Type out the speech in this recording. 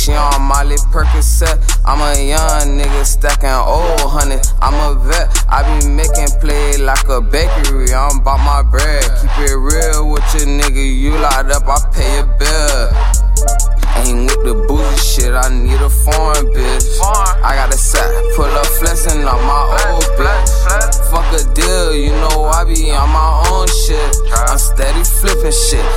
She on Molly Percocet. I'm a young nigga stacking old honey. I'm a vet. I be making play like a bakery. I'm about my bread. Keep it real with your nigga. You locked up, I pay your bill. Ain't with the bougie shit, I need a foreign bitch. I got a sack, pull up flexing on my old bitch. Fuck a deal, you know I be on my own shit. I'm steady flipping shit,